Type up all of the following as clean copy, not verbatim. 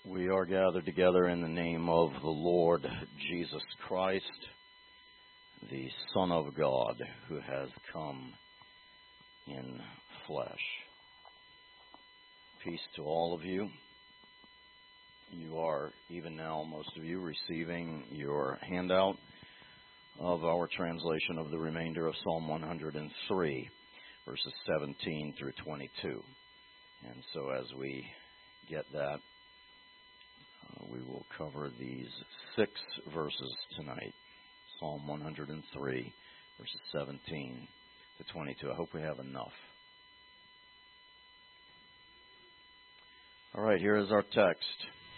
We are gathered together in the name of the Lord Jesus Christ, the Son of God, who has come in flesh. Peace to all of you. You are, even now, most of you, receiving your handout of our translation of the remainder of Psalm 103, verses 17 through 22. And so as we get that, we will cover these 6 verses tonight. Psalm 103, verses 17 to 22. I hope we have enough. All right, here is our text.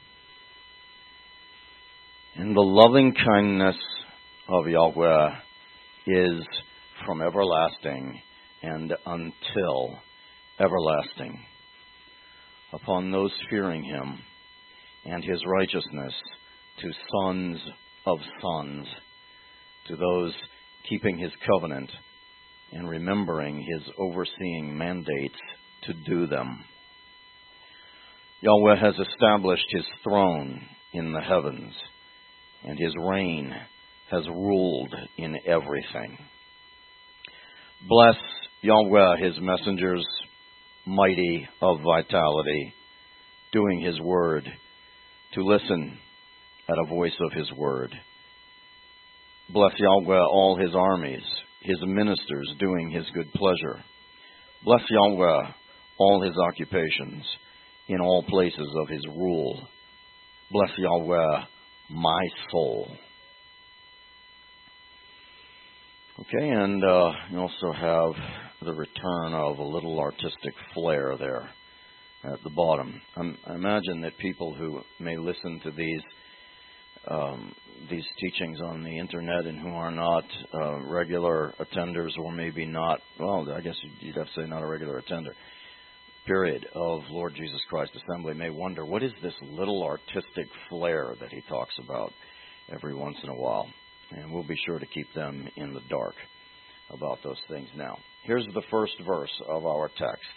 And the loving kindness of Yahweh is from everlasting and until everlasting upon those fearing him, and his righteousness to sons of sons, to those keeping his covenant and remembering his overseeing mandates to do them. Yahweh has established his throne in the heavens, and his reign has ruled in everything. Bless Yahweh, his messengers, mighty of vitality, doing his word, to listen at a voice of his word. Bless Yahweh, all his armies, his ministers doing his good pleasure. Bless Yahweh, all his occupations, in all places of his rule. Bless Yahweh, my soul. Okay, and you also have the return of a little artistic flair there at the bottom. I imagine that people who may listen to these teachings on the internet and who are not regular attenders, or maybe not, well, I guess you'd have to say not a regular attender, period, of Lord Jesus Christ Assembly, may wonder, what is this little artistic flair that he talks about every once in a while? And we'll be sure to keep them in the dark about those things now. Here's the first verse of our text.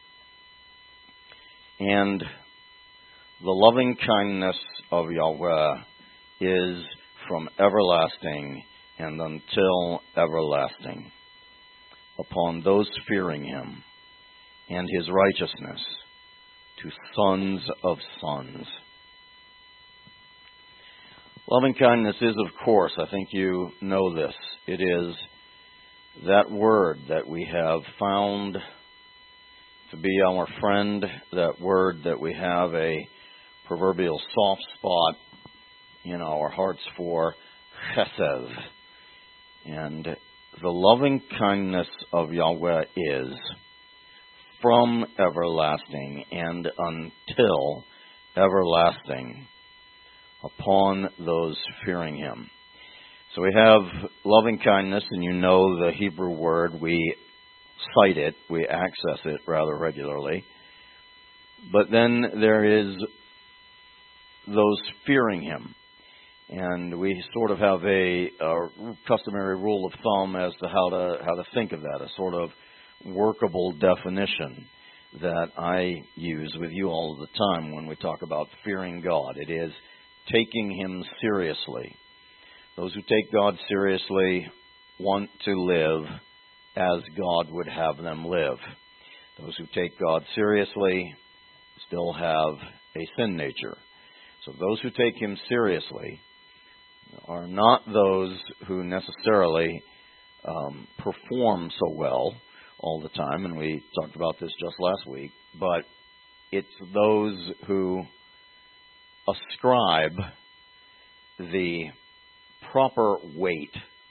And the loving kindness of Yahweh is from everlasting and until everlasting upon those fearing him, and his righteousness to sons of sons. Loving kindness is, of course, I think you know this, it is that word that we have found to be our friend, that word that we have a proverbial soft spot in our hearts for, chesed. And the loving kindness of Yahweh is from everlasting and until everlasting upon those fearing him. So we have loving kindness, and you know the Hebrew word. We cite it, we access it rather regularly. But then there is those fearing him. And we sort of have a customary rule of thumb as to how to think of that, a sort of workable definition that I use with you all the time when we talk about fearing God. It is taking him seriously. Those who take God seriously want to live as God would have them live. Those who take God seriously still have a sin nature. So those who take him seriously are not those who necessarily perform so well all the time, and we talked about this just last week, but it's those who ascribe the proper weight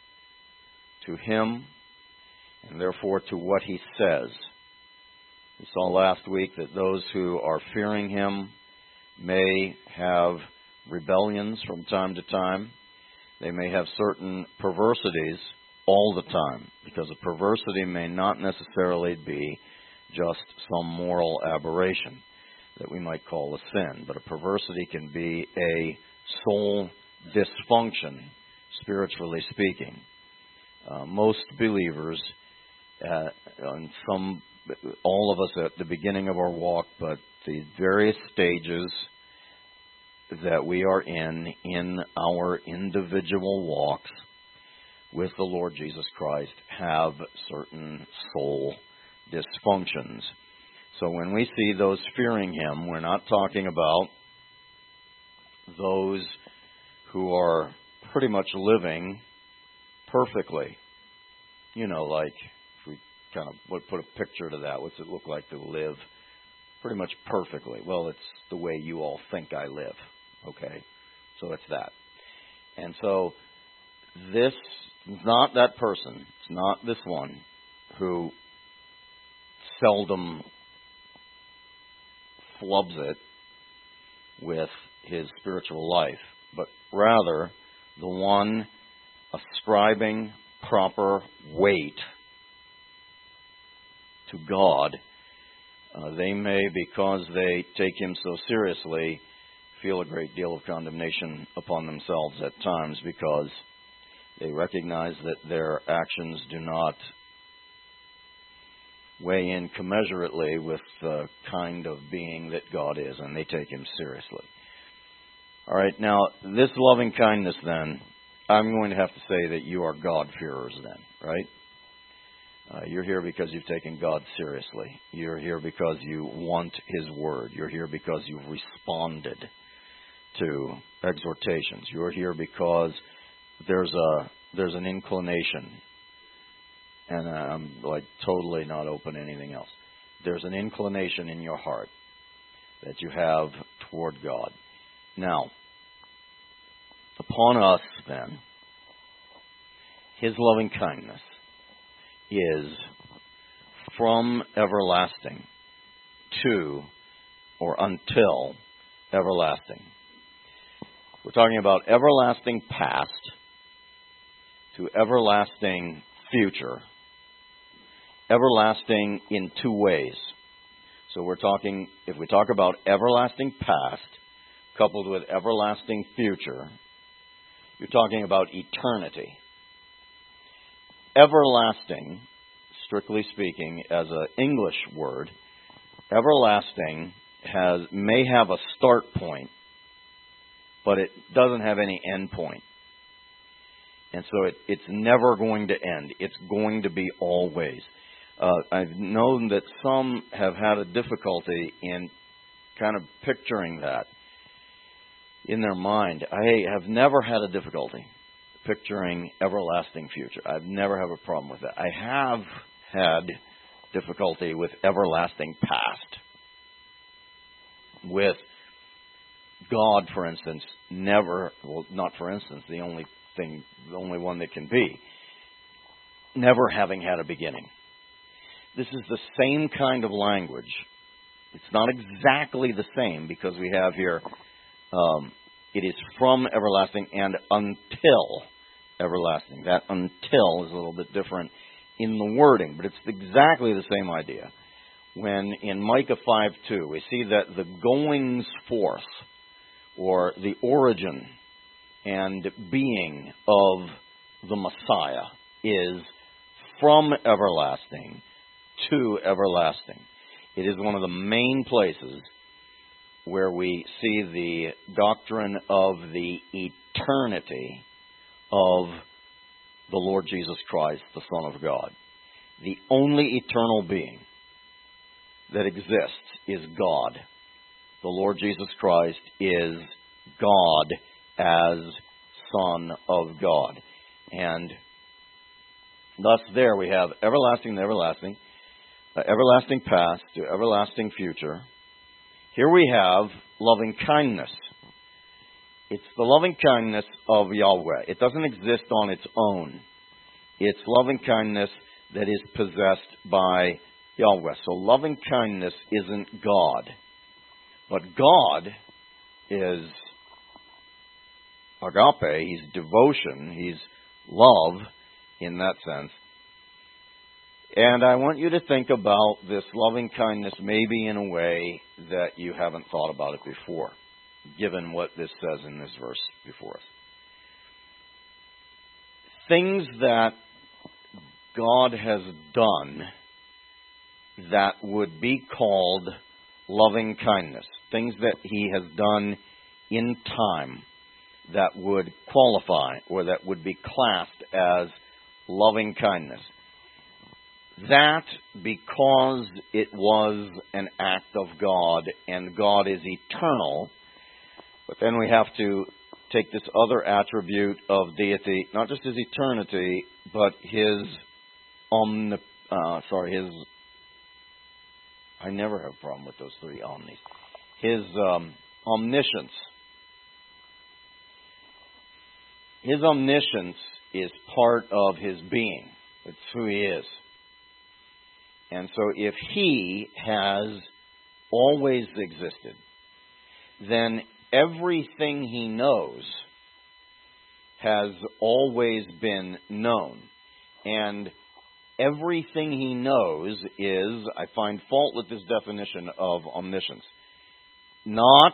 to him and therefore to what he says. We saw last week that those who are fearing him may have rebellions from time to time. They may have certain perversities all the time, because a perversity may not necessarily be just some moral aberration that we might call a sin, but a perversity can be a soul dysfunction, spiritually speaking. Most believers, all of us at the beginning of our walk, but the various stages that we are in our individual walks with the Lord Jesus Christ have certain soul dysfunctions. So when we see those fearing Him, we're not talking about those who are pretty much living perfectly. You know, like, if we kind of would put a picture to that, what's it look like to live pretty much perfectly? Well, it's the way you all think I live, okay? So it's that. And so this is not that person. It's not this one who seldom flubs it with his spiritual life, but rather the one ascribing proper weight to God. They may, because they take Him so seriously, feel a great deal of condemnation upon themselves at times because they recognize that their actions do not weigh in commensurately with the kind of being that God is, and they take Him seriously. All right, now, this loving kindness then, I'm going to have to say that you are God-fearers then, right? You're here because you've taken God seriously. You're here because you want His Word. You're here because you've responded to exhortations. You're here because there's an inclination, and I'm like totally not open to anything else. There's an inclination in your heart that you have toward God. Now, upon us then, His loving kindness is from everlasting to or until everlasting. We're talking about everlasting past to everlasting future. Everlasting in two ways. So we're talking, if we talk about everlasting past coupled with everlasting future, you're talking about eternity. Everlasting, strictly speaking, as an English word, everlasting may have a start point, but it doesn't have any end point. And so it's never going to end. It's going to be always. I've known that some have had a difficulty in kind of picturing that in their mind. I have never had a difficulty picturing everlasting future. I've never had a problem with that. I have had difficulty with everlasting past. With God, for instance, not for instance, the only one that can be, never having had a beginning. This is the same kind of language. It's not exactly the same because we have here, it is from everlasting and until everlasting. That until is a little bit different in the wording, but it's exactly the same idea. When in Micah 5:2, we see that the goings forth, or the origin and being of the Messiah, is from everlasting to everlasting. It is one of the main places where we see the doctrine of the eternity of the Lord Jesus Christ, the Son of God. The only eternal being that exists is God. The Lord Jesus Christ is God as Son of God. And thus there we have everlasting to everlasting, everlasting past to everlasting future. Here we have loving kindness. It's the loving kindness of Yahweh. It doesn't exist on its own. It's loving kindness that is possessed by Yahweh. So loving kindness isn't God. But God is agape, He's devotion, He's love in that sense. And I want you to think about this loving kindness maybe in a way that you haven't thought about it before, given what this says in this verse before us. Things that God has done that would be called loving kindness. Things that He has done in time that would qualify or that would be classed as loving kindness. That because it was an act of God, and God is eternal, but then we have to take this other attribute of deity, not just his eternity, but his I never have a problem with those three omnis. His omniscience. His omniscience is part of his being. It's who he is. And so if he has always existed, then everything he knows has always been known. And everything he knows is, I find fault with this definition of omniscience. Not,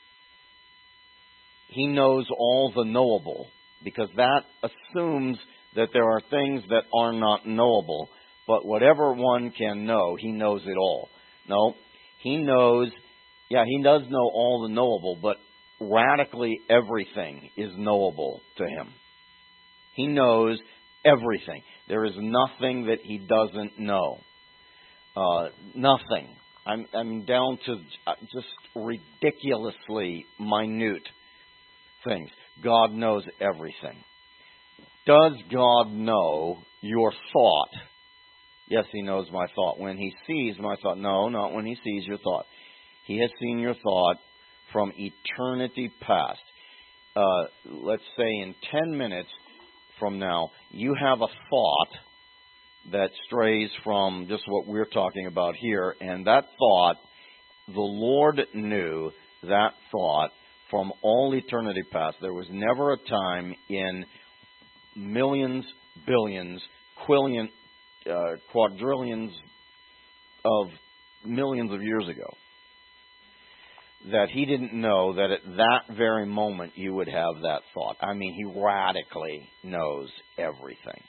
he knows all the knowable, because that assumes that there are things that are not knowable. But whatever one can know, he knows it all. No, he knows, he does know all the knowable, but radically everything is knowable to him. He knows everything. There is nothing that he doesn't know. Nothing. I'm down to just ridiculously minute things. God knows everything. Does God know your thought? Yes, he knows my thought. When he sees my thought, no, not when he sees your thought. He has seen your thought from eternity past. Let's say in 10 minutes from now, you have a thought that strays from just what we're talking about here, and that thought, the Lord knew that thought from all eternity past. There was never a time in millions, billions, quadrillions of millions of years ago that he didn't know that at that very moment you would have that thought. I mean, he radically knows everything.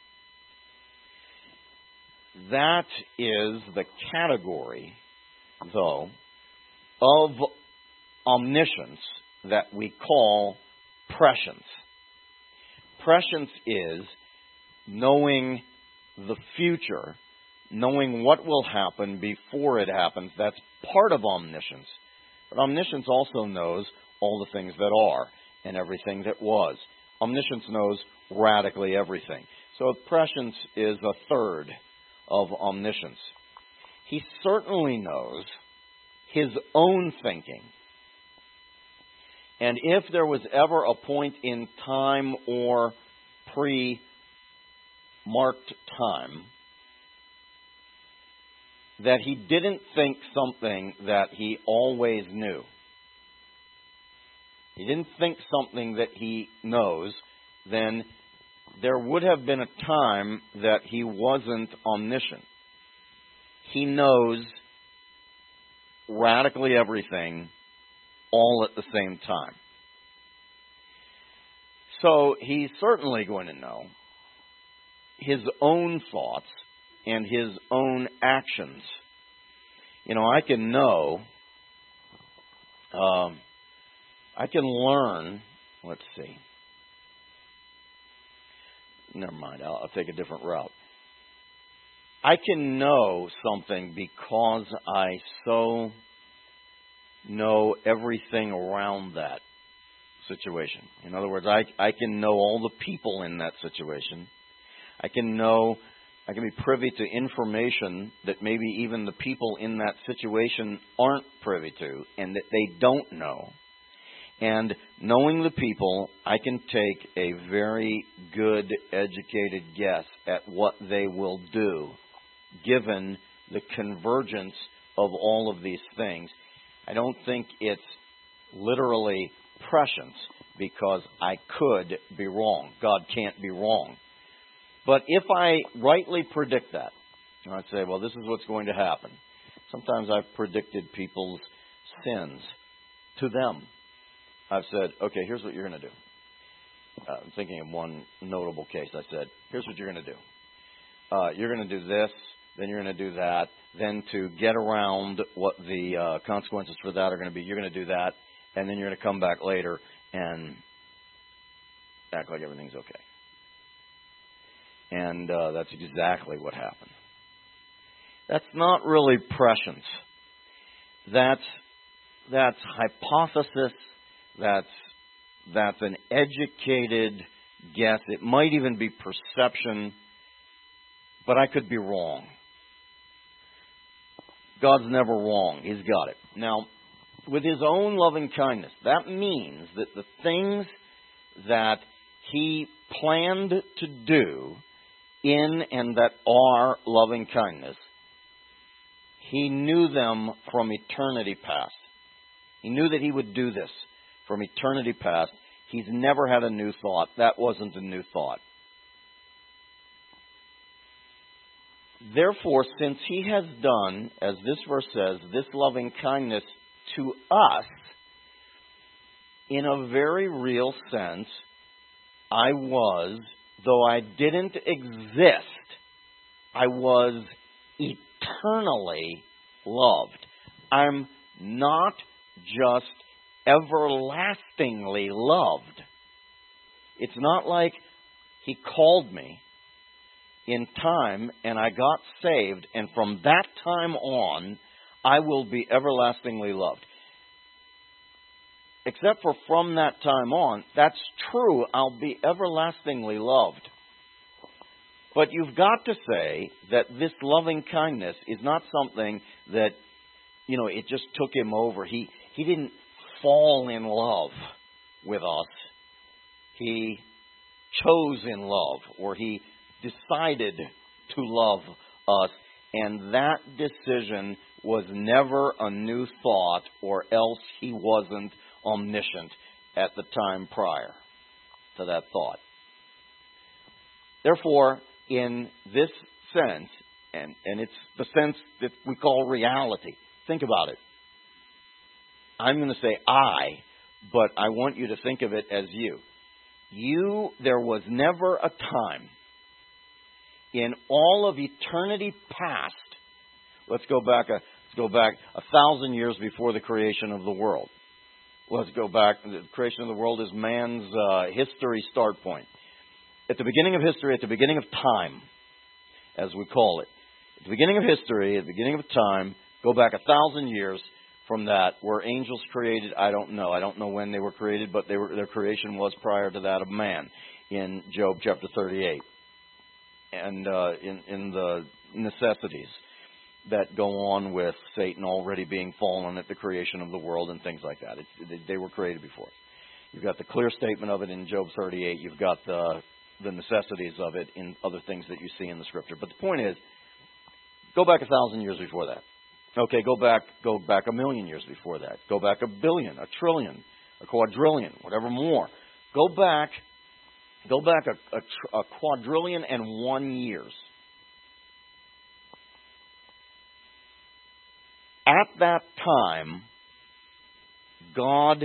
That is the category, though, of omniscience that we call prescience. Prescience is knowing the future, knowing what will happen before it happens. That's part of omniscience. But omniscience also knows all the things that are and everything that was. Omniscience knows radically everything. So prescience is a third of omniscience. He certainly knows his own thinking. And if there was ever a point in time or pre-marked time that he didn't think something that he always knew, he didn't think something that he knows, then there would have been a time that he wasn't omniscient. He knows radically everything all at the same time. So he's certainly going to know his own thoughts and his own actions. You know, I can know, I can learn, let's see. Never mind, I'll take a different route. I can know something because I so know everything around that situation. In other words, I can know all the people in that situation. I can be privy to information that maybe even the people in that situation aren't privy to and that they don't know. And knowing the people, I can take a very good, educated guess at what they will do, given the convergence of all of these things. I don't think it's literally prescience, because I could be wrong. God can't be wrong. But if I rightly predict that, and I'd say, well, this is what's going to happen. Sometimes I've predicted people's sins to them. I've said, okay, here's what you're going to do. I'm thinking of one notable case. I said, here's what you're going to do. You're going to do this, then you're going to do that. Then to get around what the consequences for that are going to be, you're going to do that. and then you're going to come back later and act like everything's okay. And that's exactly what happened. That's not really prescience. That's hypothesis. That's an educated guess. It might even be perception, but I could be wrong. God's never wrong. He's got it. Now, with His own loving kindness, that means that the things that He planned to do in and that are loving kindness, He knew them from eternity past. He knew that He would do this from eternity past. He's never had a new thought. That wasn't a new thought. Therefore, since He has done, as this verse says, this loving kindness to us, in a very real sense, I was, though I didn't exist, I was eternally loved. I'm not just everlastingly loved. It's not like He called me in time and I got saved, and from that time on, I will be everlastingly loved. Except for from that time on, that's true, I'll be everlastingly loved. But you've got to say that this loving kindness is not something that, it just took Him over. He didn't fall in love with us. He chose in love, or He decided to love us, and that decision was never a new thought, or else He wasn't omniscient at the time prior to that thought. Therefore, in this sense, and it's the sense that we call reality, think about it. I'm going to say I, but I want you to think of it as you. There was never a time in all of eternity past. Let's go back 1,000 years before the creation of the world. Let's go back. The creation of the world is man's history start point. At the beginning of history, at the beginning of time, as we call it, at the beginning of history, at the beginning of time, go back 1,000 years from that. Were angels created? I don't know. I don't know when they were created, but their creation was prior to that of man in Job chapter 38. And in the necessities that go on with Satan already being fallen at the creation of the world and things like that. They were created before us. You've got the clear statement of it in Job 38. You've got the necessities of it in other things that you see in the Scripture. But the point is, go back 1,000 years before that. Okay, go back 1,000,000 years before that. Go back 1 billion, 1 trillion, a quadrillion, whatever more. Go back a quadrillion and 1 years. At that time, God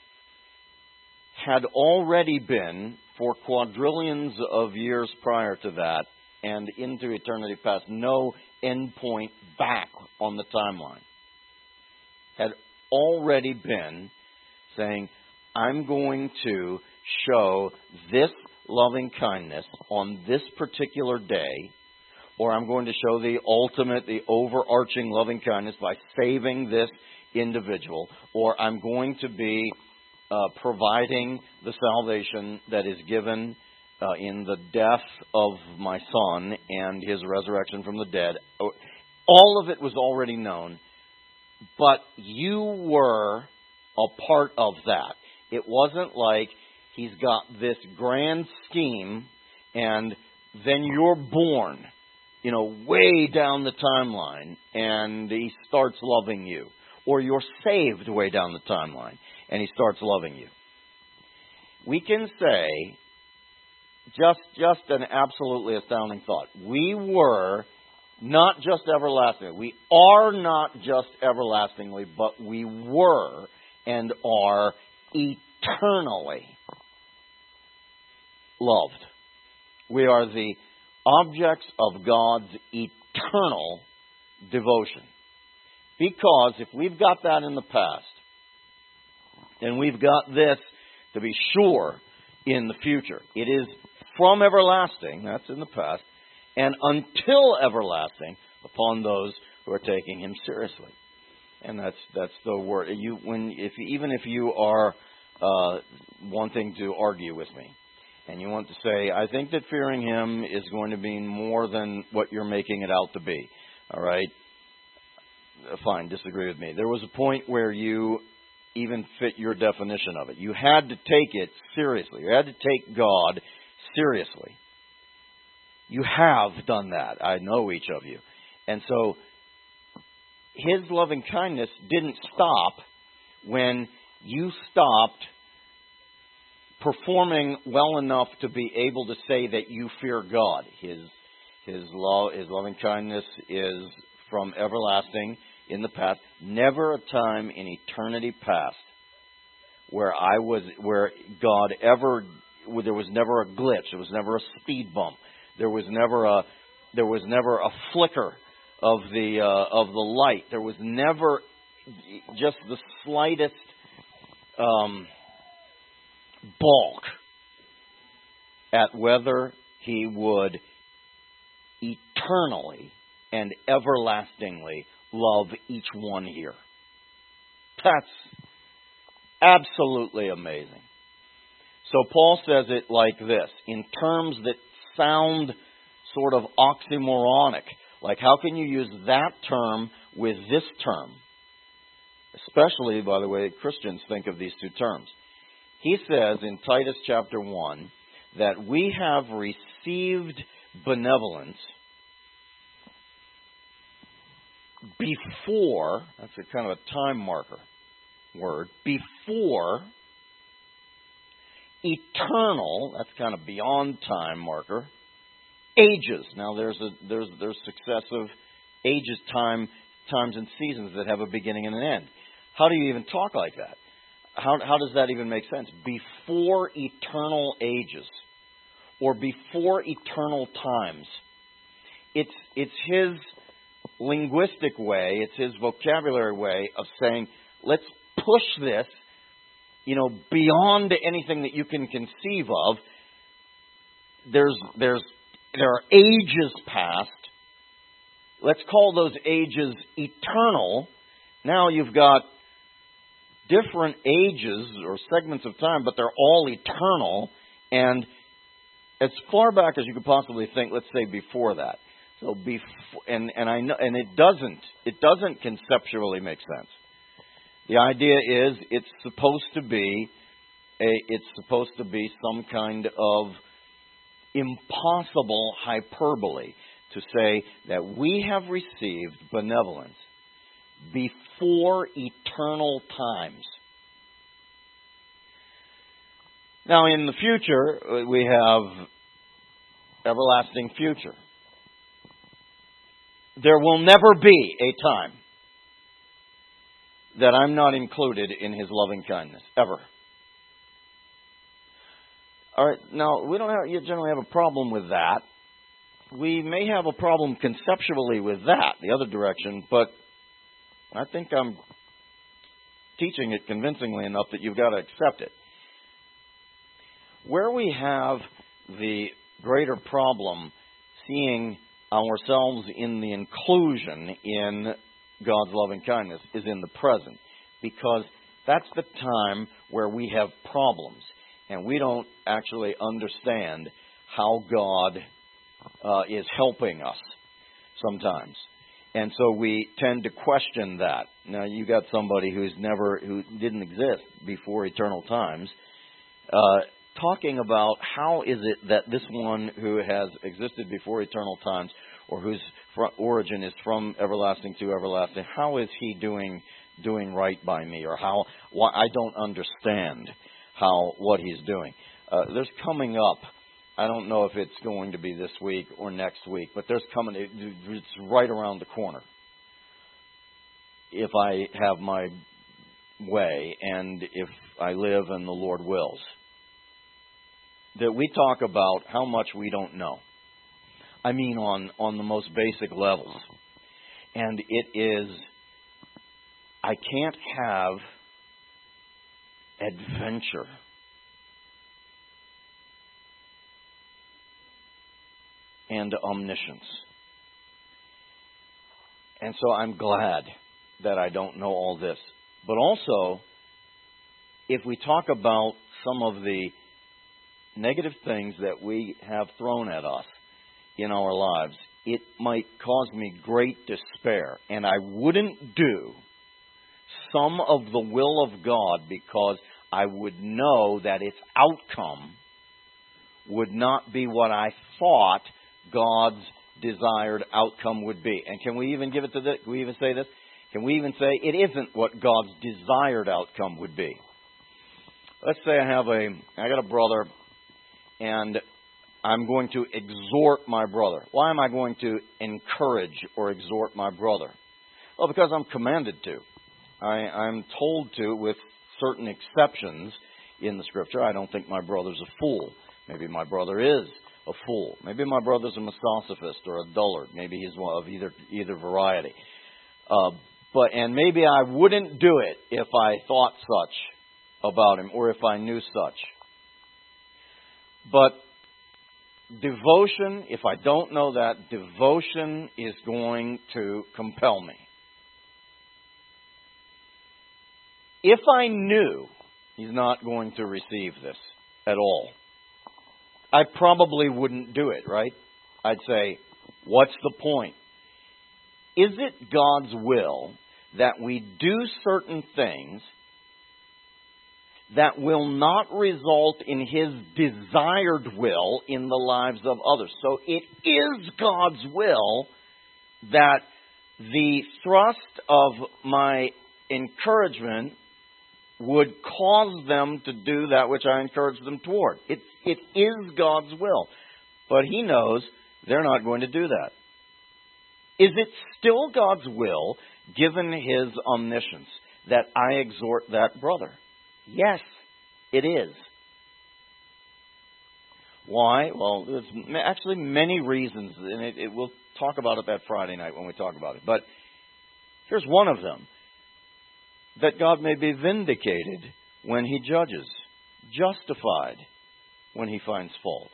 had already been, for quadrillions of years prior to that, and into eternity past, no endpoint back on the timeline. Had already been saying, I'm going to show this loving kindness on this particular day, or I'm going to show the ultimate, the overarching loving kindness by saving this individual, or I'm going to be providing the salvation that is given in the death of my Son and His resurrection from the dead. All of it was already known, but you were a part of that. It wasn't like He's got this grand scheme and then you're born, way down the timeline and He starts loving you. Or you're saved way down the timeline and He starts loving you. We can say, just an absolutely astounding thought. We were not just everlasting. We are not just everlastingly, but we were and are eternally loved. We are the objects of God's eternal devotion. Because if we've got that in the past, And we've got this to be sure in the future. It is from everlasting, that's in the past, and until everlasting upon those who are taking Him seriously. And that's the word. Even if you are wanting to argue with me, and you want to say, I think that fearing Him is going to mean more than what you're making it out to be. All right? Fine, disagree with me. There was a point where you even fit your definition of it. You had to take it seriously. You had to take God seriously. You have done that. I know each of you. And so His loving kindness didn't stop when you stopped performing well enough to be able to say that you fear God. His loving kindness is from everlasting in the past. Never a time in eternity past where God ever, there was never a glitch. There was never a speed bump. There was never a flicker of the light. There was never just the slightest balk at whether He would eternally and everlastingly love each one here. That's absolutely amazing. So Paul says it like this, in terms that sound sort of oxymoronic. Like, how can you use that term with this term? Especially, by the way, Christians think of these two terms. He says in Titus chapter 1 that we have received benevolence before, that's a kind of a time marker word, before eternal, that's kind of beyond time marker, ages. Now there's successive ages, times and seasons that have a beginning and an end. How do you even talk like that? How does that even make sense? Before eternal ages, or before eternal times. It's his linguistic way, it's his vocabulary way of saying, let's push this, beyond anything that you can conceive of. There are ages past. Let's call those ages eternal. Now you've got different ages or segments of time, but they're all eternal. And as far back as you could possibly think, let's say before that. So before, and I know, and it doesn't conceptually make sense. The idea is it's supposed to be some kind of impossible hyperbole to say that we have received benevolence before eternal times. Now, in the future, we have everlasting future. There will never be a time that I'm not included in His loving kindness, ever. All right, now, you generally have a problem with that. We may have a problem conceptually with that, the other direction, but I think I'm teaching it convincingly enough that you've got to accept it. Where we have the greater problem seeing ourselves in the inclusion in God's loving kindness is in the present, because that's the time where we have problems and we don't actually understand how God is helping us sometimes. And so we tend to question that. Now, you got somebody who didn't exist before eternal times, talking about how is it that this one who has existed before eternal times, or whose origin is from everlasting to everlasting, how is he doing right by me, or why I don't understand what he's doing. There's coming up, I don't know if it's going to be this week or next week, but it's right around the corner, if I have my way and if I live and the Lord wills, that we talk about how much we don't know. I mean on the most basic levels. And it is, I can't have adventure. And omniscience. And so I'm glad that I don't know all this. But also, if we talk about some of the negative things that we have thrown at us in our lives, it might cause me great despair. And I wouldn't do some of the will of God because I would know that its outcome would not be what I thought God's desired outcome would be. And can we even give it to this? Can we even say this? Can we even say it isn't what God's desired outcome would be? Let's say I got a brother, and I'm going to exhort my brother. Why am I going to encourage or exhort my brother? Well, because I'm commanded to. I'm told to, with certain exceptions in the Scripture. I don't think my brother's a fool. Maybe my brother is a fool. Maybe my brother's a misosophist or a dullard. Maybe he's one of either variety. And maybe I wouldn't do it if I thought such about him or if I knew such. But devotion, if I don't know that, devotion is going to compel me. If I knew he's not going to receive this at all, I probably wouldn't do it, right? I'd say, what's the point? Is it God's will that we do certain things that will not result in His desired will in the lives of others? So it is God's will that the thrust of my encouragement would cause them to do that which I encourage them toward. It is God's will. But He knows they're not going to do that. Is it still God's will, given His omniscience, that I exhort that brother? Yes, it is. Why? Well, there's actually many reasons, and we'll talk about it that Friday night when we talk about it. But here's one of them. That God may be vindicated when He judges, justified when He finds fault.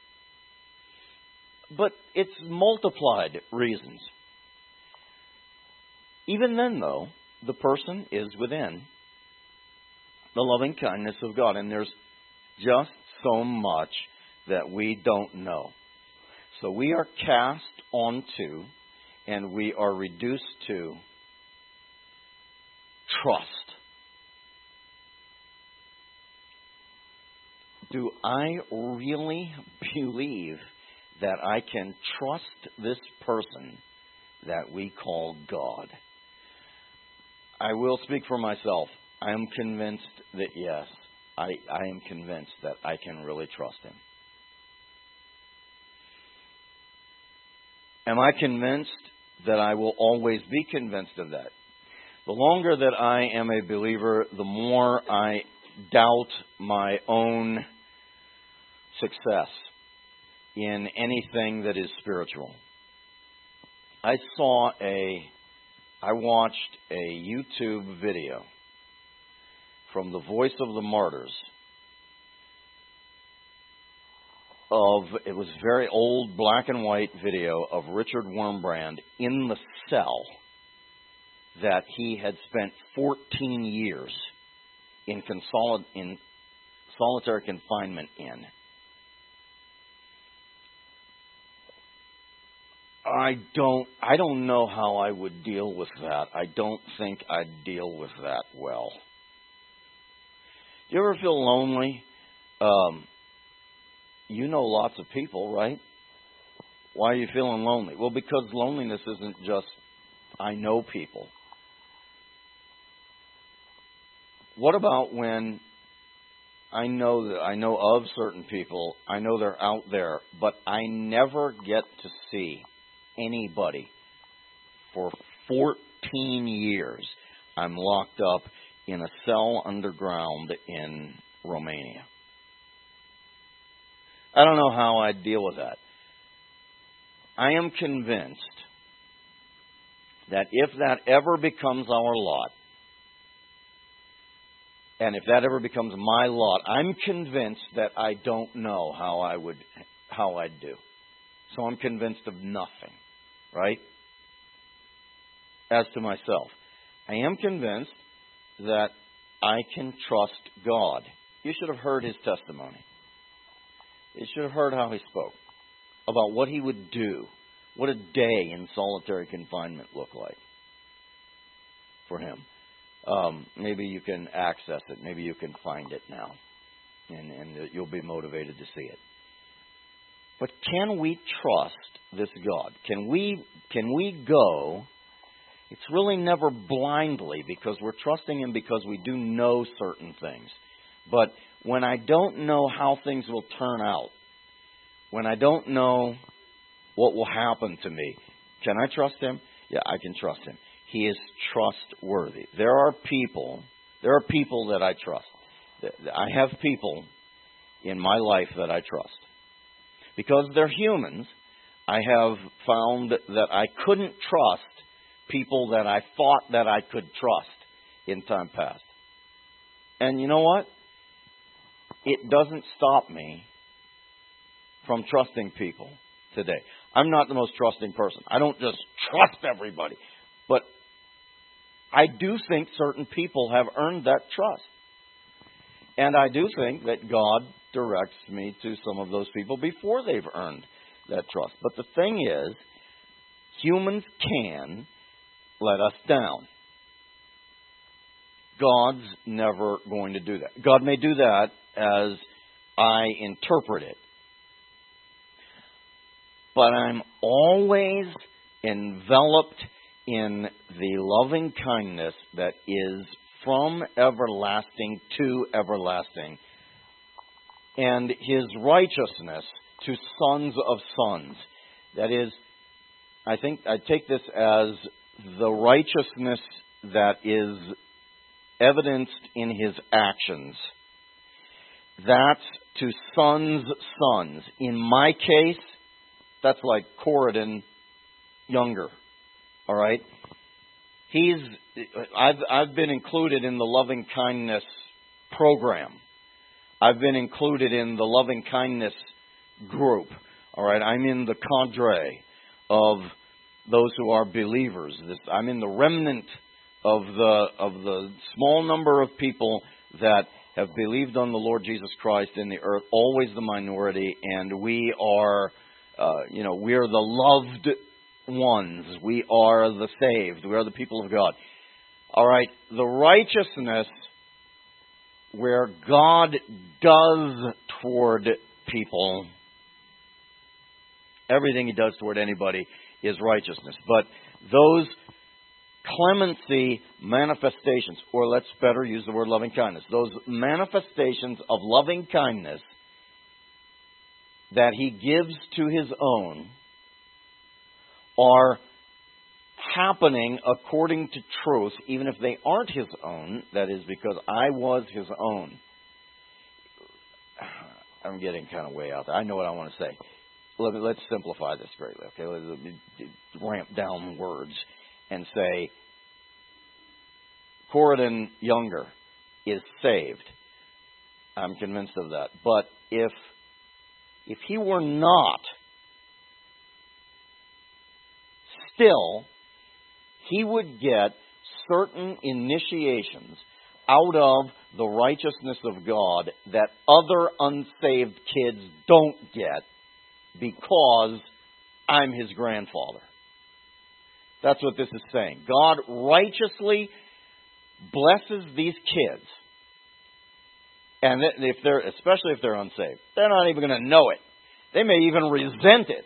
But it's multiplied reasons. Even then, though, the person is within the loving kindness of God, and there's just so much that we don't know. So we are cast onto, and we are reduced to, trust. Do I really believe that I can trust this person that we call God? I will speak for myself. I am convinced that yes, I am convinced that I can really trust Him. Am I convinced that I will always be convinced of that? The longer that I am a believer, the more I doubt my own success in anything that is spiritual. I watched a YouTube video from the Voice of the Martyrs it was a very old black and white video of Richard Wurmbrand in the cell that he had spent 14 years in solitary confinement in. I don't know how I would deal with that. I don't think I'd deal with that well. Do you ever feel lonely? You know lots of people, right? Why are you feeling lonely? Well, because loneliness isn't just, I know people. What about when I know of certain people, I know they're out there, but I never get to see anybody for 14 years? I'm locked up in a cell underground in Romania. I don't know how I'd deal with that. I am convinced that if that ever becomes our lot, And if that ever becomes my lot, I'm convinced that I don't know how I'd do. So I'm convinced of nothing, right? As to myself, I am convinced that I can trust God. You should have heard his testimony. You should have heard how he spoke about what he would do, what a day in solitary confinement looked like for him. Maybe you can access it. Maybe you can find it now, and you'll be motivated to see it. But can we trust this God? Can we go? It's really never blindly, because we're trusting him because we do know certain things. But when I don't know how things will turn out, when I don't know what will happen to me, can I trust him? Yeah, I can trust him. He is trustworthy. There are people that I trust. I have people in my life that I trust. Because they're humans, I have found that I couldn't trust people that I thought that I could trust in time past. And you know what? It doesn't stop me from trusting people today. I'm not the most trusting person. I don't just trust everybody. But I do think certain people have earned that trust. And I do think that God directs me to some of those people before they've earned that trust. But the thing is, humans can let us down. God's never going to do that. God may do that as I interpret it. But I'm always enveloped in the loving kindness that is from everlasting to everlasting, and his righteousness to sons of sons. That is, I think I take this as the righteousness that is evidenced in his actions. That's to sons' sons. In my case, that's like Corridon younger. All right? I've been included in the loving kindness program. I've been included in the loving kindness group. All right? I'm in the cadre of those who are believers. I'm in the remnant of the small number of people that have believed on the Lord Jesus Christ in the earth, always the minority, and we are, we are the loved ones. We are the saved. We are the people of God. All right, the righteousness where God does toward people, everything he does toward anybody is righteousness. But those clemency manifestations, or let's better use the word loving kindness, those manifestations of loving kindness that he gives to his own are happening according to truth, even if they aren't his own. That is because I was his own. I'm getting kind of way out there. I know what I want to say. Let's simplify this greatly, okay? Let me ramp down words and say, Corridon Younger is saved. I'm convinced of that. But if he were not, still, he would get certain initiations out of the righteousness of God that other unsaved kids don't get because I'm his grandfather. That's what this is saying. God righteously blesses these kids. And especially if they're unsaved, they're not even going to know it. They may even resent it.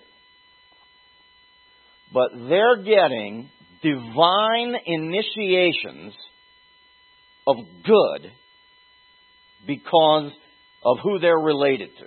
But they're getting divine initiations of good because of who they're related to.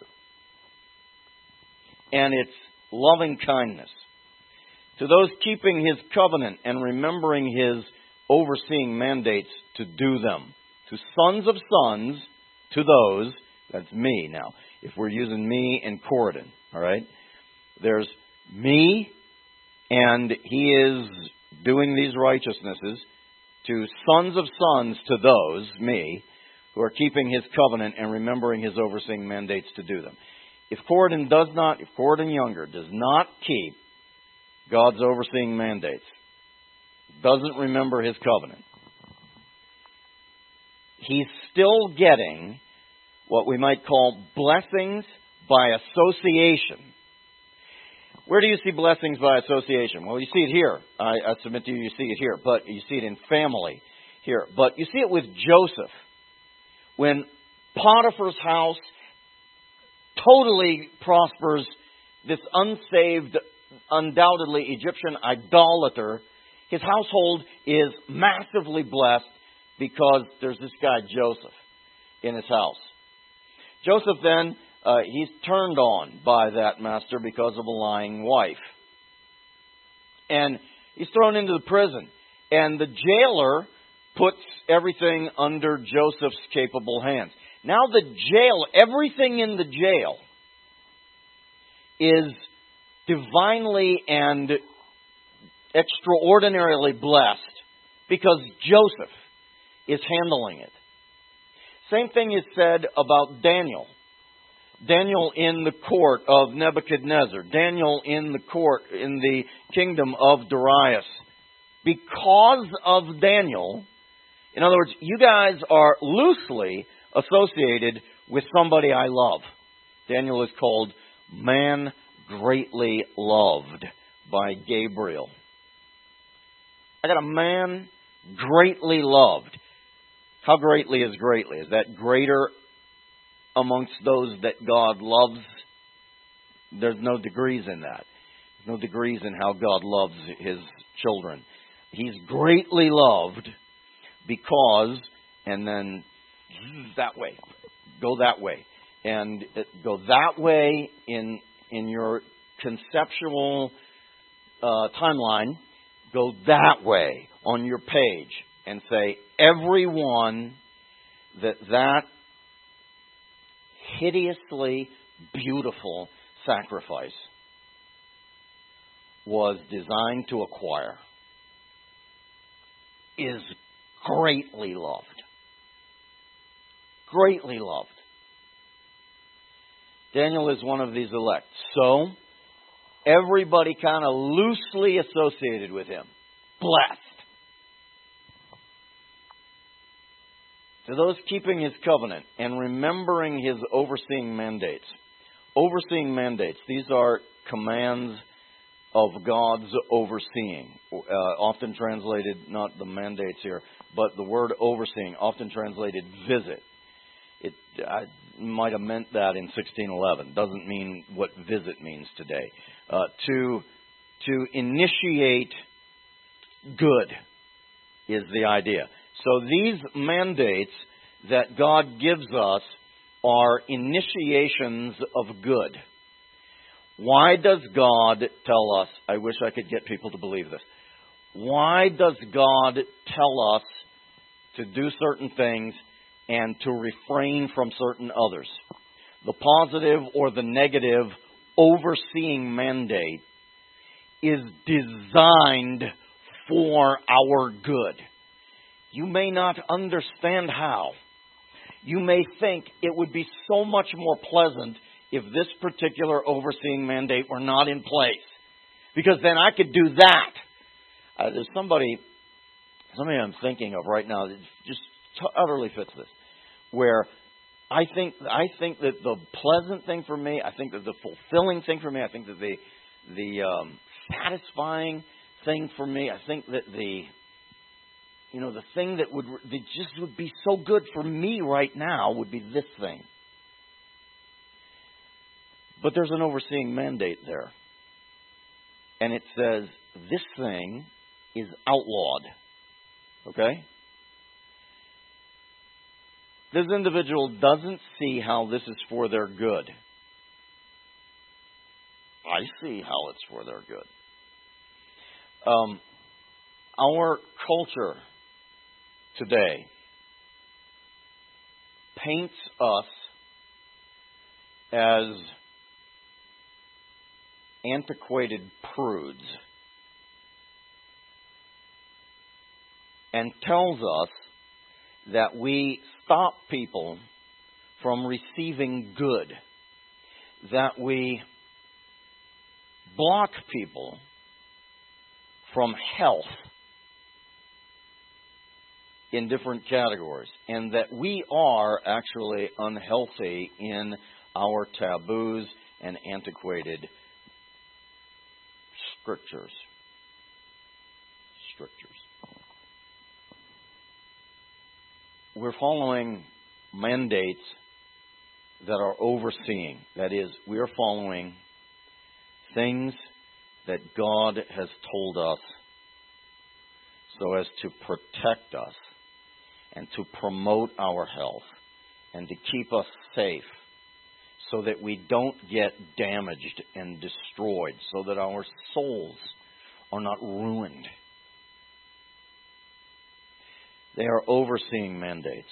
And it's loving kindness. To those keeping his covenant and remembering his overseeing mandates to do them. To sons of sons, to those, that's me now. If we're using me and Corridon, all right? There's me, and he is doing these righteousnesses to sons of sons, to those, me, who are keeping His covenant and remembering His overseeing mandates to do them. If Corydon Younger does not keep God's overseeing mandates, doesn't remember His covenant, he's still getting what we might call blessings by association. Where do you see blessings by association? Well, you see it here. I submit to you, you see it here. But you see it in family here. But you see it with Joseph. When Potiphar's house totally prospers, this unsaved, undoubtedly Egyptian idolater, his household is massively blessed because there's this guy Joseph in his house. Joseph then, he's turned on by that master because of a lying wife. And he's thrown into the prison. And the jailer puts everything under Joseph's capable hands. Now the jail, everything in the jail is divinely and extraordinarily blessed because Joseph is handling it. Same thing is said about Daniel. Daniel in the court of Nebuchadnezzar. Daniel in the court, in the kingdom of Darius. Because of Daniel, in other words, you guys are loosely associated with somebody I love. Daniel is called man greatly loved by Gabriel. I got a man greatly loved. How greatly is greatly? Is that greater amongst those that God loves? There's no degrees in that. There's no degrees in how God loves His children. He's greatly loved because, and then that way, go that way, and go that way in your conceptual timeline. Go that way on your page and say everyone that hideously beautiful sacrifice was designed to acquire is greatly loved. Greatly loved. Daniel is one of these elect. So, everybody kind of loosely associated with him. Blessed. To those keeping His covenant and remembering His overseeing mandates. Overseeing mandates. These are commands of God's overseeing. Often translated, not the mandates here, but the word overseeing, often translated visit. I might have meant that in 1611. Doesn't mean what visit means today. To initiate good is the idea. So these mandates that God gives us are initiations of good. Why does God tell us, I wish I could get people to believe this, why does God tell us to do certain things and to refrain from certain others? The positive or the negative overseeing mandate is designed for our good. You may not understand how. You may think it would be so much more pleasant if this particular overseeing mandate were not in place. Because then I could do that. There's somebody I'm thinking of right now that just utterly fits this. Where I think that the pleasant thing for me, I think that the fulfilling thing for me, I think that the satisfying thing for me, I think that the thing that would be so good for me right now would be this thing. But there's an overseeing mandate there. And it says, this thing is outlawed. Okay? This individual doesn't see how this is for their good. I see how it's for their good. Our culture today paints us as antiquated prudes and tells us that we stop people from receiving good, that we block people from health in different categories, and that we are actually unhealthy in our taboos and antiquated strictures. We're following mandates that are overseeing. That is, we are following things that God has told us so as to protect us and to promote our health and to keep us safe so that we don't get damaged and destroyed, so that our souls are not ruined. They are overseeing mandates.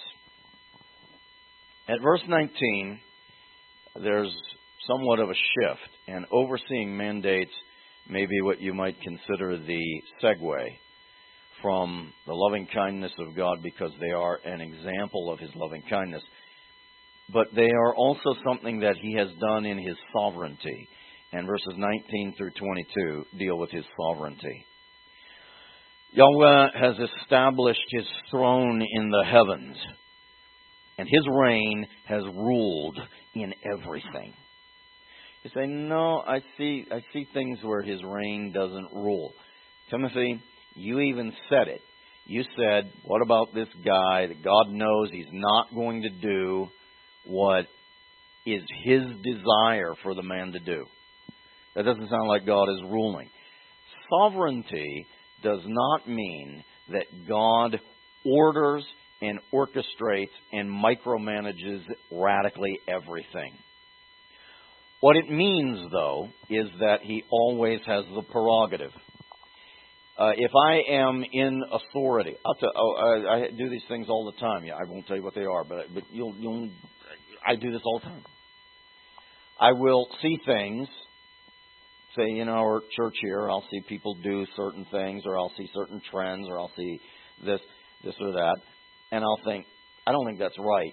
At verse 19, there's somewhat of a shift, and overseeing mandates may be what you might consider the segue from the loving kindness of God, because they are an example of His loving kindness. But they are also something that He has done in His sovereignty. And verses 19 through 22 deal with His sovereignty. Yahweh has established His throne in the heavens, and His reign has ruled in everything. You say, no, I see things where His reign doesn't rule. Timothy, you even said it. You said, what about this guy that God knows he's not going to do what is His desire for the man to do? That doesn't sound like God is ruling. Sovereignty does not mean that God orders and orchestrates and micromanages radically everything. What it means, though, is that He always has the prerogative. If I am in authority, I do these things all the time. Yeah, I won't tell you what they are, but I do this all the time. I will see things. Say in our church here, I'll see people do certain things, or I'll see certain trends, or I'll see this or that, and I'll think, I don't think that's right.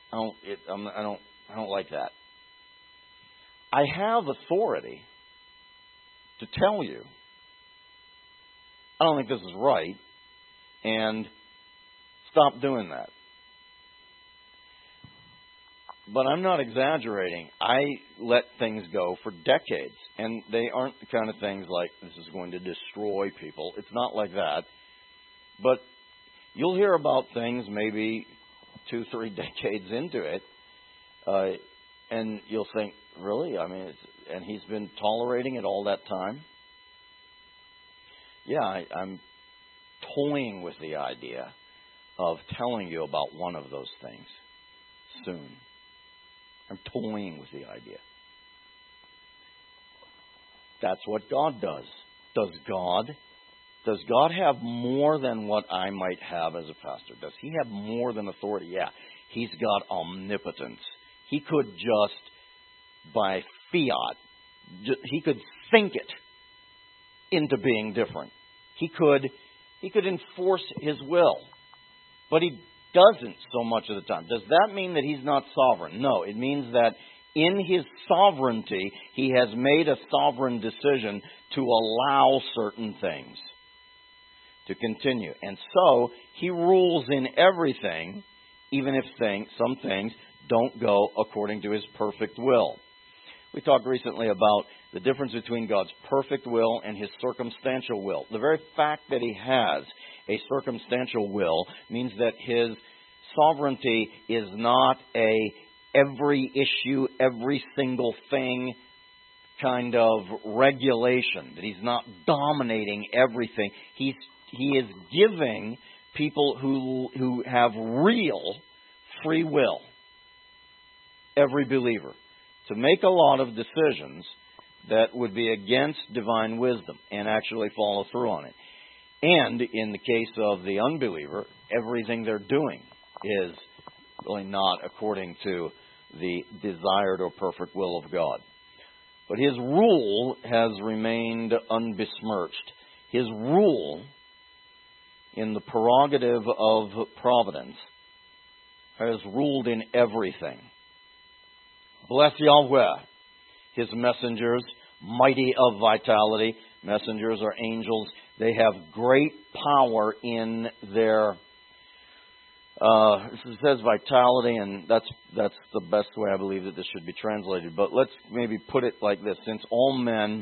I don't like that. I have authority to tell you, I don't think this is right, and stop doing that. But I'm not exaggerating. I let things go for decades, and they aren't the kind of things like this is going to destroy people. It's not like that. But you'll hear about things maybe 2-3 decades into it, and you'll think, really? I mean, and he's been tolerating it all that time? Yeah, I'm toying with the idea of telling you about one of those things soon. I'm toying with the idea. That's what God does. Does God have more than what I might have as a pastor? Does He have more than authority? Yeah. He's got omnipotence. He could just, by fiat, He could think it into being different. He could enforce His will. But He doesn't so much of the time. Does that mean that He's not sovereign? No, it means that in His sovereignty, He has made a sovereign decision to allow certain things to continue. And so, He rules in everything, even if some things don't go according to His perfect will. We talked recently about the difference between God's perfect will and His circumstantial will. The very fact that He has a circumstantial will means that His sovereignty is not a every issue, every single thing kind of regulation, that He's not dominating everything. He is giving people who have real free will, every believer, to make a lot of decisions that would be against divine wisdom and actually follow through on it. And in the case of the unbeliever, everything they're doing is really not according to the desired or perfect will of God. But His rule has remained unbesmirched. His rule in the prerogative of providence has ruled in everything. Bless Yahweh, His messengers, mighty of vitality. Messengers are angels. They have great power in their, it says vitality, and that's the best way I believe that this should be translated. But let's maybe put it like this. Since all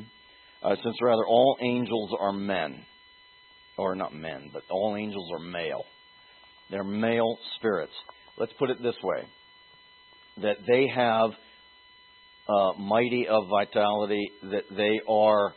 angels are men, or not men, but all angels are male. They're male spirits. Let's put it this way, that they have mighty of vitality, that they are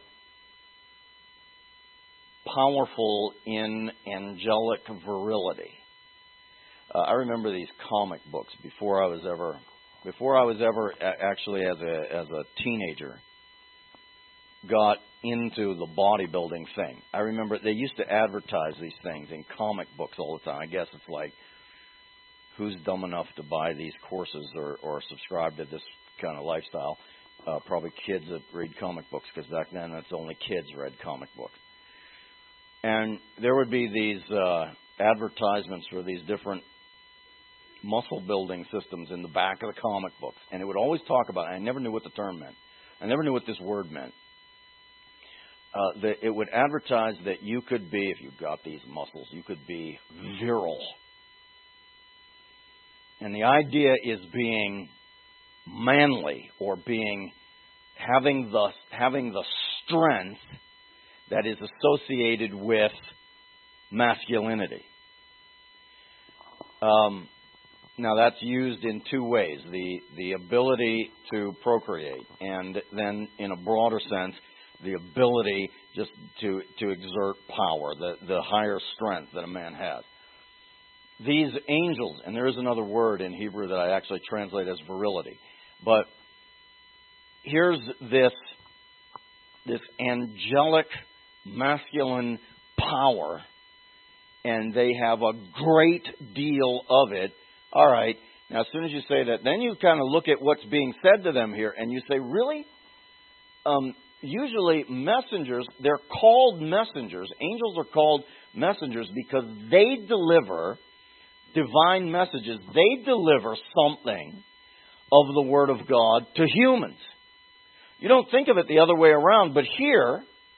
powerful in angelic virility. I remember these comic books before I was ever actually as a teenager got into the bodybuilding thing. I remember they used to advertise these things in comic books all the time. I guess it's like, who's dumb enough to buy these courses or subscribe to this kind of lifestyle? Probably kids that read comic books, because back then that's only kids read comic books. And there would be these advertisements for these different muscle building systems in the back of the comic books. And it would always talk about it. I never knew what the term meant. I never knew what this word meant. That it would advertise that you could be, if you've got these muscles, you could be virile. And the idea is being manly, or having the strength that is associated with masculinity. Now that's used in two ways: the ability to procreate, and then in a broader sense, the ability just to exert power, the higher strength that a man has. These angels, and there is another word in Hebrew that I actually translate as virility, but here's this angelic masculine power, and they have a great deal of it. All right, now as soon as you say that, then you kind of look at what's being said to them here, and you say, really? Usually messengers, they're called messengers. Angels are called messengers because they deliver divine messages. They deliver something of the Word of God to humans. You don't think of it the other way around, but here,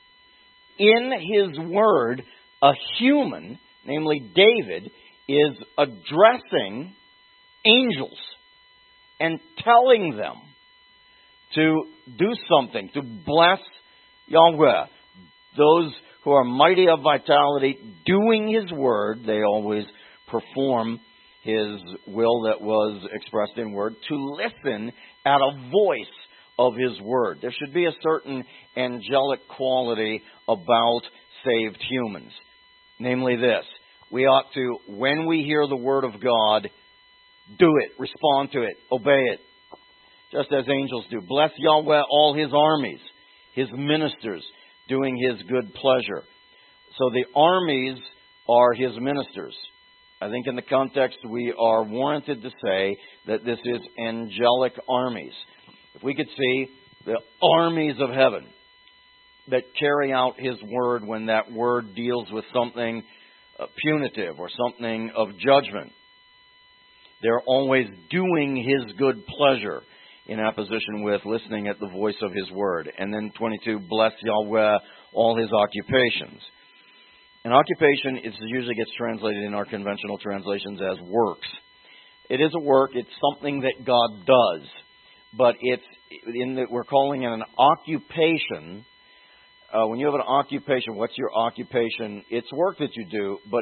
in His Word, a human, namely David, is addressing angels and telling them to do something, to bless Yahweh. Those who are mighty of vitality, doing His Word, they always perform His will that was expressed in Word, to listen at a voice of His Word. There should be a certain angelic quality about saved humans. Namely this: we ought to, when we hear the Word of God, do it, respond to it, obey it, just as angels do. Bless Yahweh, all His armies, His ministers, doing His good pleasure. So the armies are His ministers. I think in the context we are warranted to say that this is angelic armies. If we could see the armies of heaven that carry out His Word when that Word deals with something punitive or something of judgment, they're always doing His good pleasure in opposition with listening at the voice of His Word. And then 22, bless Yahweh, all His occupations. An occupation usually gets translated in our conventional translations as works. It is a work. It's something that God does. But we're calling it an occupation. When you have an occupation, what's your occupation? It's work that you do, but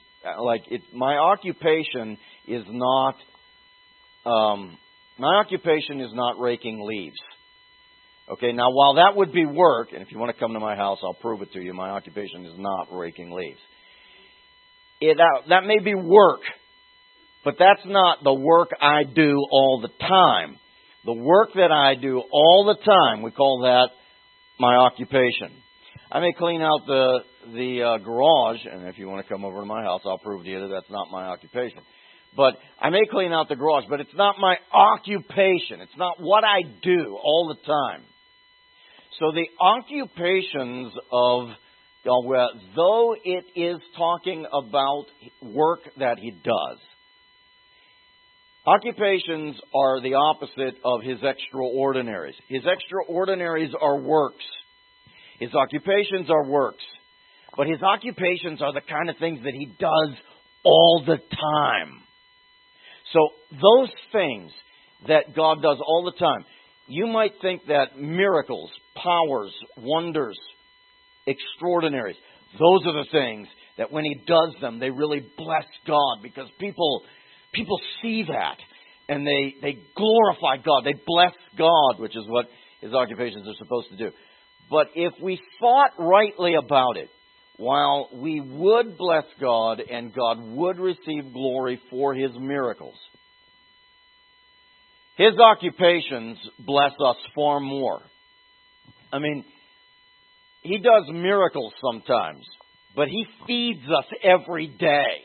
my occupation is not raking leaves. Okay, now while that would be work, and if you want to come to my house, I'll prove it to you, my occupation is not raking leaves. That may be work, but that's not the work I do all the time. The work that I do all the time, we call that my occupation. I may clean out the garage, and if you want to come over to my house, I'll prove to you that that's not my occupation. But I may clean out the garage, but it's not my occupation. It's not what I do all the time. So the occupations of Yahweh, though it is talking about work that He does, Occupations are the opposite of His extraordinaries. His extraordinaries are works. His occupations are works. But His occupations are the kind of things that He does all the time. So those things that God does all the time, you might think that miracles, powers, wonders, extraordinaries, those are the things that when He does them, they really bless God, because people see that and they glorify God. They bless God, which is what His occupations are supposed to do. But if we thought rightly about it, while we would bless God and God would receive glory for His miracles, His occupations bless us far more. I mean, He does miracles sometimes, but He feeds us every day.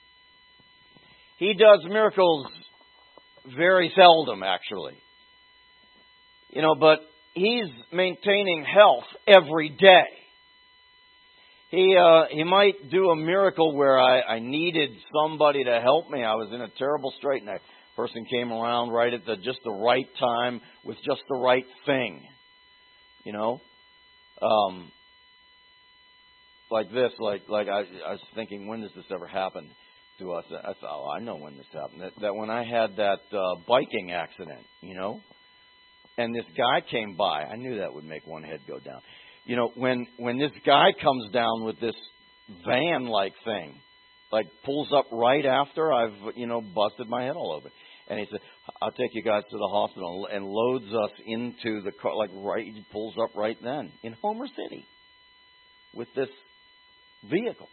He does miracles very seldom, actually. But He's maintaining health every day. He might do a miracle where I needed somebody to help me. I was in a terrible strait, and a person came around right at just the right time with just the right thing. Like this, like I was thinking, when does this ever happen to us? I thought, I know when this happened. That when I had that biking accident, and this guy came by, I knew that would make one head go down. When this guy comes down with this van-like thing, like pulls up right after I've, busted my head all over. And he said, I'll take you guys to the hospital, and loads us into the car, he pulls up right then in Homer City with this vehicle.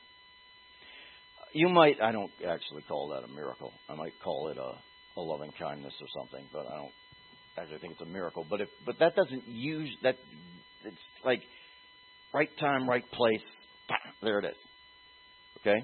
I don't actually call that a miracle. I might call it a loving kindness or something, but I don't actually think it's a miracle. But that doesn't use that. It's like right time, right place. There it is. Okay?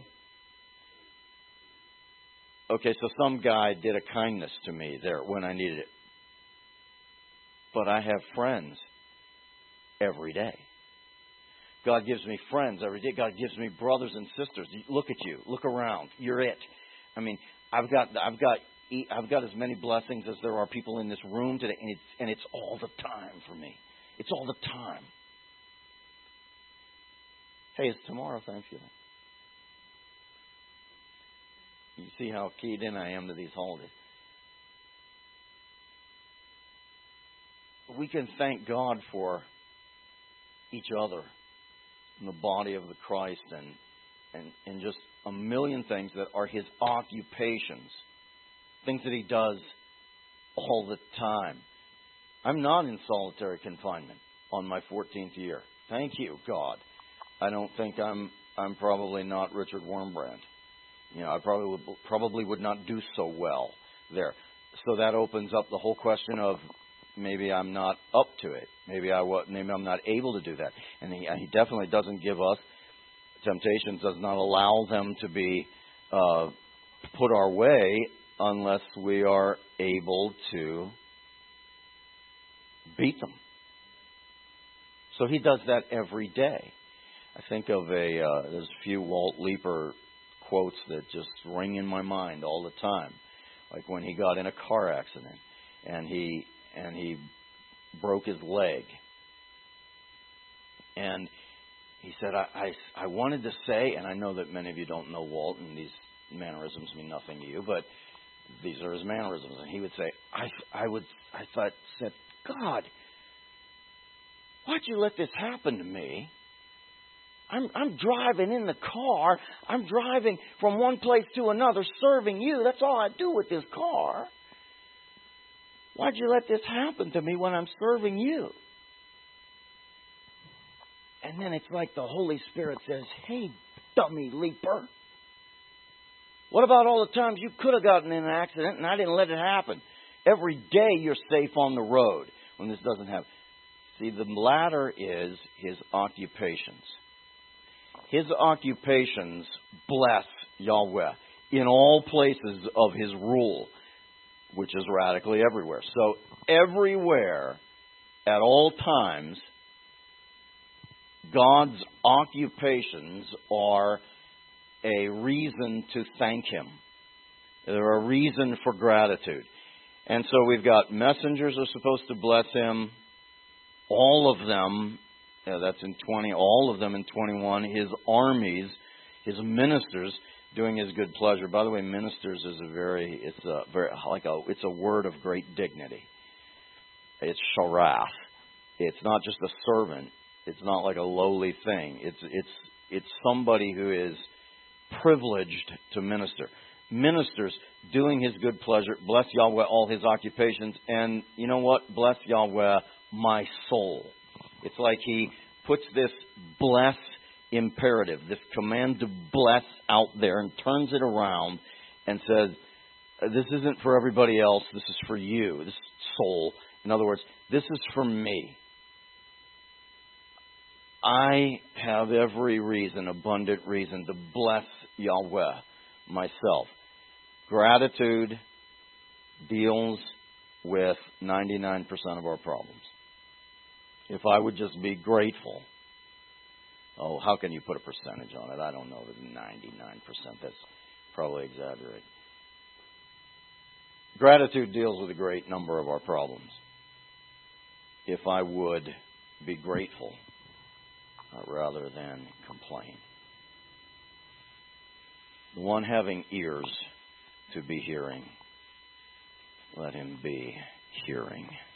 Okay, so some guy did a kindness to me there when I needed it. But I have friends every day. God gives me friends every day. God gives me brothers and sisters. Look at you. Look around. You're it. I mean, I've got as many blessings as there are people in this room today, and it's all the time for me. It's all the time. Hey, it's tomorrow Thanksgiving. You see how keyed in I am to these holidays. We can thank God for each other in the body of the Christ and just a million things that are His occupations, things that He does all the time. I'm not in solitary confinement on my 14th year. Thank you, God. I don't think I'm probably not Richard Wurmbrand. I probably would not do so well there. So that opens up the whole question of maybe I'm not up to it. Maybe I'm not able to do that. And he definitely doesn't give us temptations. Does not allow them to be put our way unless we are able to beat them. So He does that every day. I think of there's a few Walt Leeper quotes that just ring in my mind all the time, like when he got in a car accident and he broke his leg, and he said, I wanted to say, and I know that many of you don't know Walt, and these mannerisms mean nothing to you, but these are his mannerisms, and he would say, I said, God, why'd you let this happen to me? I'm driving in the car. I'm driving from one place to another, serving You. That's all I do with this car. Why'd you let this happen to me when I'm serving You? And then it's like the Holy Spirit says, hey, dummy Leeper. What about all the times you could have gotten in an accident and I didn't let it happen? Every day you're safe on the road when this doesn't happen. See, the latter is His occupations. His occupations bless Yahweh in all places of His rule, which is radically everywhere. So everywhere, at all times, God's occupations are a reason to thank Him. They're a reason for gratitude. And so we've got messengers are supposed to bless him. All of them, that's in 20, all of them in 21. His armies, his ministers, doing his good pleasure. By the way, ministers is it's a word of great dignity. It's sharaf. It's not just a servant. It's not like a lowly thing. It's somebody who is privileged to minister. Ministers doing his good pleasure. Bless Yahweh all his occupations. And you know what? Bless Yahweh my soul. It's like he puts this bless imperative, this command to bless out there, and turns it around and says, this isn't for everybody else. This is for you, this soul. In other words, this is for me. I have every reason, abundant reason, to bless Yahweh myself. Gratitude deals with 99% of our problems. If I would just be grateful. Oh, how can you put a percentage on it? I don't know. 99%. That's probably exaggerated. Gratitude deals with a great number of our problems. If I would be grateful rather than complain. The one having ears to be hearing, let him be hearing.